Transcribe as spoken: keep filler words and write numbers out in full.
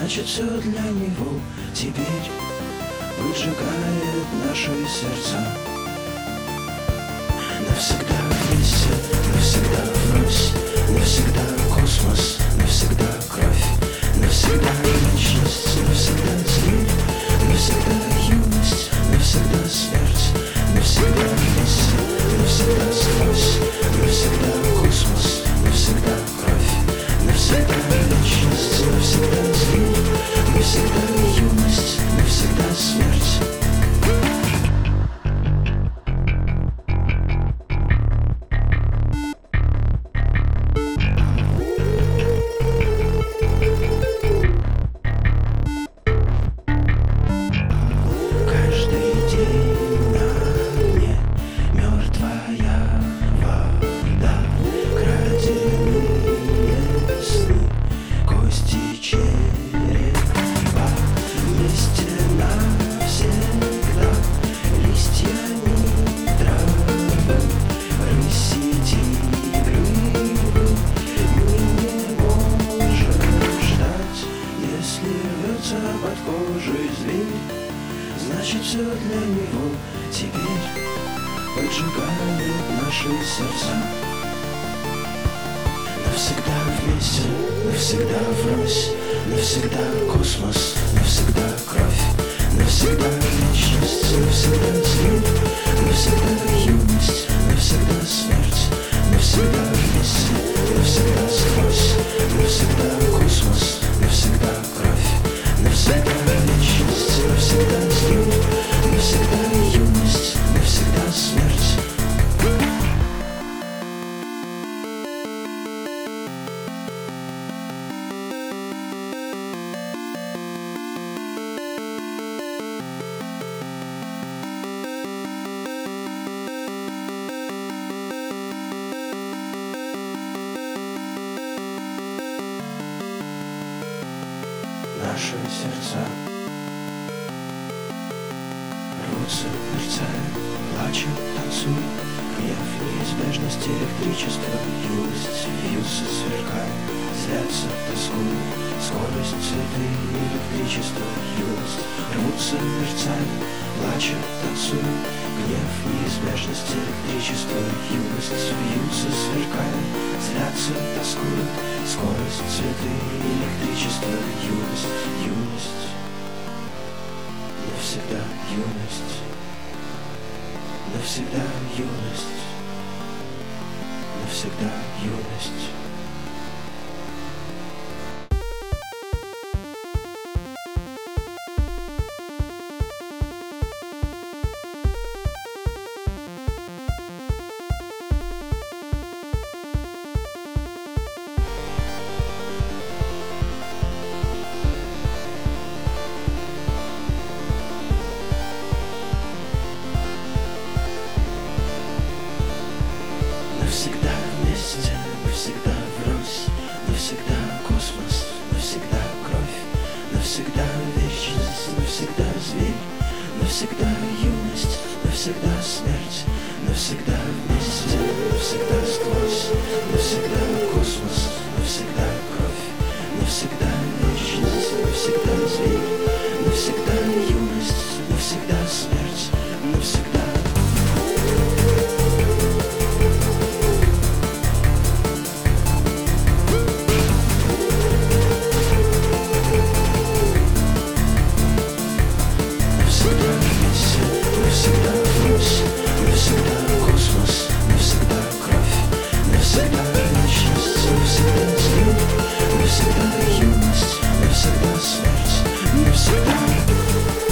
Значит, все для него теперь выжигает наши сердца. Навсегда вместе, навсегда врозь, навсегда космос, навсегда кровь, навсегда вечность, навсегда зверь, навсегда юность, навсегда смерть, навсегда вместе, навсегда сквозь, навсегда космос, навсегда кровь, навсегда вечность, навсегда зверь, навсегда юность, навсегда смерть. Под кожей зверь, значит, все для него теперь поджигает наши сердца. Навсегда вместе, навсегда врозь, навсегда космос, навсегда кровь, навсегда вечность, навсегда зверь, навсегда юность, навсегда смерть, навсегда вместе, навсегда сквозь, навсегда космос, навсегда кровь, навсегда вечность, навсегда зверь, навсегда юность, навсегда смерть. Наши сердца рвутся, мерцая, плачут, танцуют. Гнев, неизбежность, электричество, юность, вьются, сверкая, злятся, тоскуют. Скорость, цветы, электричество, юность, рвутся, мерцая, плачут, танцуют. Гнев, неизбежность, электричество, юность, вьются, сверкая, злятся, тоскуют. Скорость, цветы, электричество, юность, юность, навсегда юность, навсегда юность, навсегда юность. Навсегда вместе, навсегда врозь, навсегда космос, навсегда кровь, навсегда вечность, навсегда зверь, навсегда юность, навсегда смерть, навсегда вместе, навсегда сквозь, навсегда космос, навсегда кровь, навсегда вечность, навсегда зверь, навсегда юность, навсегда смерть, навсегда. Навсегда врозь, навсегда космос, навсегда кровь, навсегда вечность, навсегда зверь, навсегда юность, навсегда смерть, навсегда.